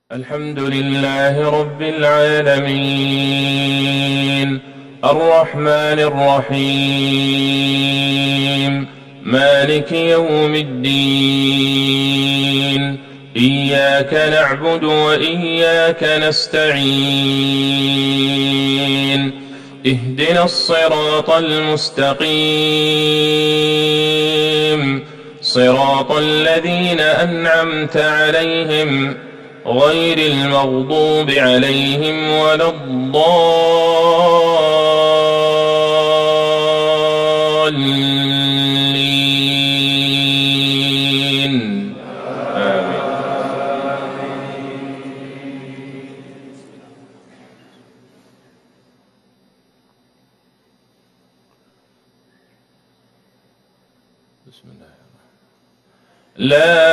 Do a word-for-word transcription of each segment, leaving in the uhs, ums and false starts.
الحمد لله رب العالمين الرحمن الرحيم مالك يوم الدين إياك نعبد وإياك نستعين اهدنا الصراط المستقيم صراط الذين أنعمت عليهم غير المغضوب عليهم ولا الضالين آمين. بسم الله. لا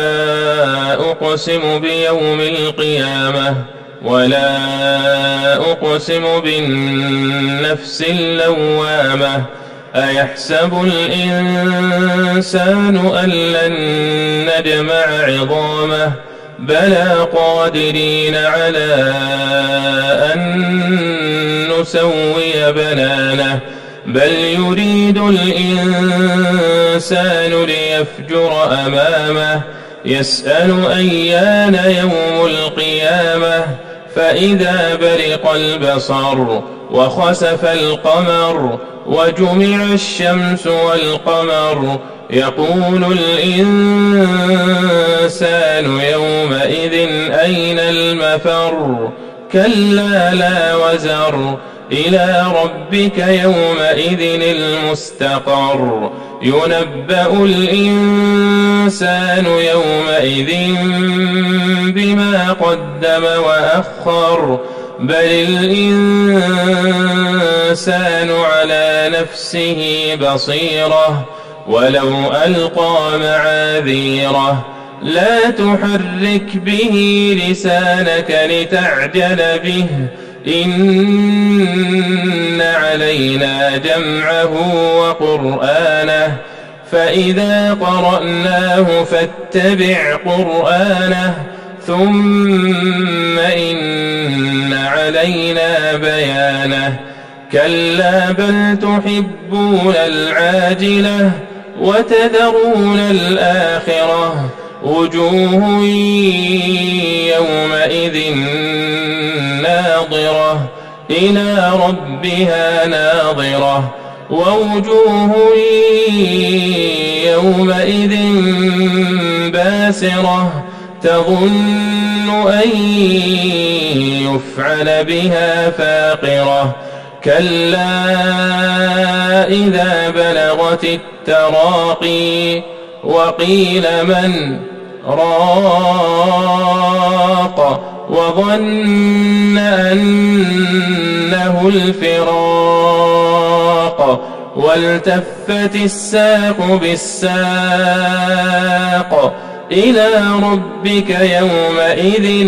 أقسم بيوم القيامة ولا أقسم بالنفس اللوامة أيحسب الإنسان أن لن نجمع عظامه بلى قادرين على أن نسوي بنانه بل يريد الإنسان ليفجر أمامه يسأل أيان يوم القيامة فإذا برق البصر وخسف القمر وجمع الشمس والقمر يقول الإنسان يومئذ أين المفر كلا لا وزر إلى ربك يومئذ المستقر ينبأ الإنسان يومئذ بما قدم وأخر بل الإنسان على نفسه بصيرة ولو ألقى معاذيره لا تحرك به لسانك لتعجل به إن علينا جمعه وقرآنه فإذا قرأناه فاتبع قرآنه ثم إن علينا بيانه كلا بل تحبون العاجلة وتذرون الآخرة وجوه يومئذ ناظرة إلى ربها ناظرة ووجوه يومئذ باسرة تظن أن يفعل بها فاقرة كلا إذا بلغت التراقي وقيل من راق وظن أنه الفراق والتفت الساق بالساق إلى ربك يومئذ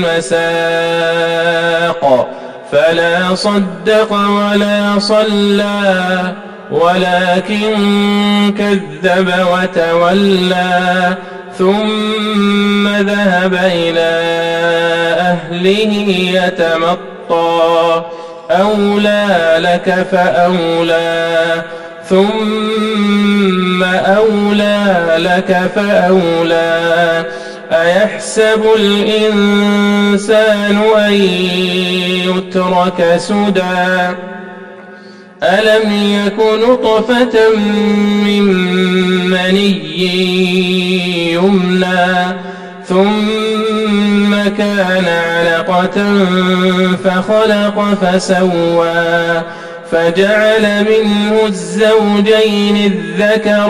المساق فلا صدق ولا صلى ولكن كذب وتولى ثم ذهب إلى أهله يتمطى أولى لك فأولى ثم أولى لك فأولى أيحسب الإنسان أن يترك سدى ألم يك نطفة من مني يمنى ثم كان علقة فخلق فسوى فجعل منه الزوجين الذكر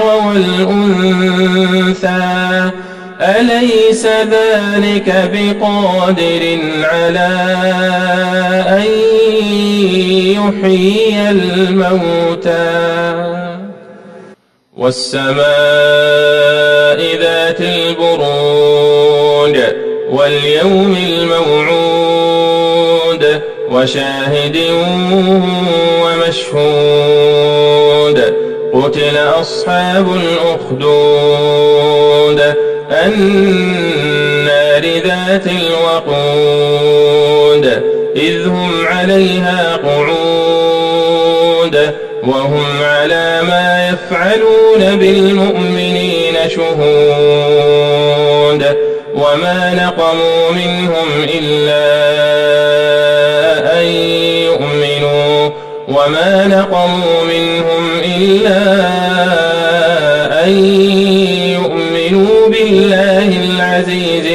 والأنثى أليس ذلك بقادر على أن يحيي الموتى والسماء ذات البروج واليوم الموعود وشاهد ومشهود قتل أصحاب الأخدود النار ذات ذات الوقود إذ هم عليها قعود وهم على ما يفعلون بالمؤمنين شهود وما نقموا منهم إلا أن يؤمنوا وما نقموا منهم إلا أن يؤمنوا بالله العزيز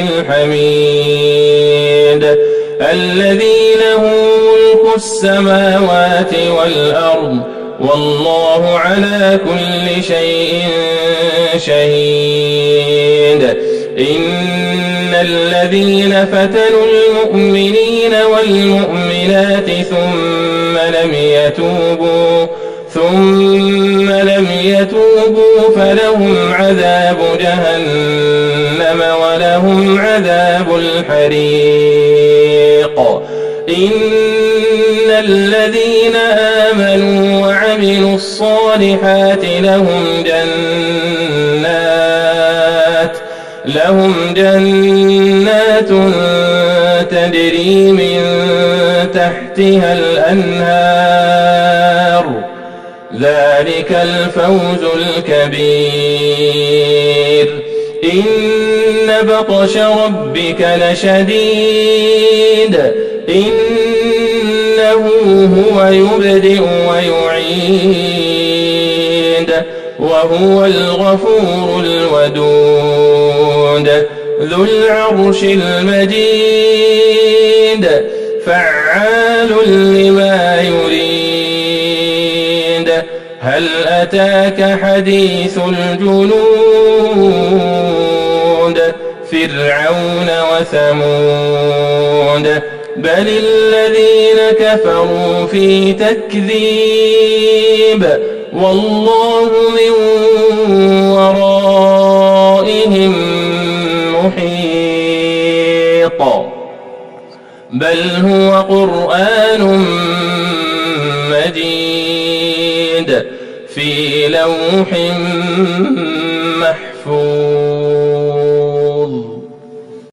الحميد الذي له ملك السماوات والأرض والله على كل شيء شهيد إن الذين فتنوا المؤمنين والمؤمنات ثم لم يتوبوا ثم لم يتوبوا فلهم عذاب جهنم ولهم عذاب الحريق إن الذين آمنوا وعملوا الصالحات لهم جنات لهم جنات تجري من تحتها الأنهار ذلك الفوز الكبير إن بطش ربك لشديد إنه هو يبدئ ويعيد وهو الغفور الودود ذو العرش المجيد فعال لما يريد هل أتاك حديث الجنود فرعون وثمود بل الذين كفروا في تكذيب والله من ورائهم محيط بل هو قرآن مجيد في لوح محفوظ.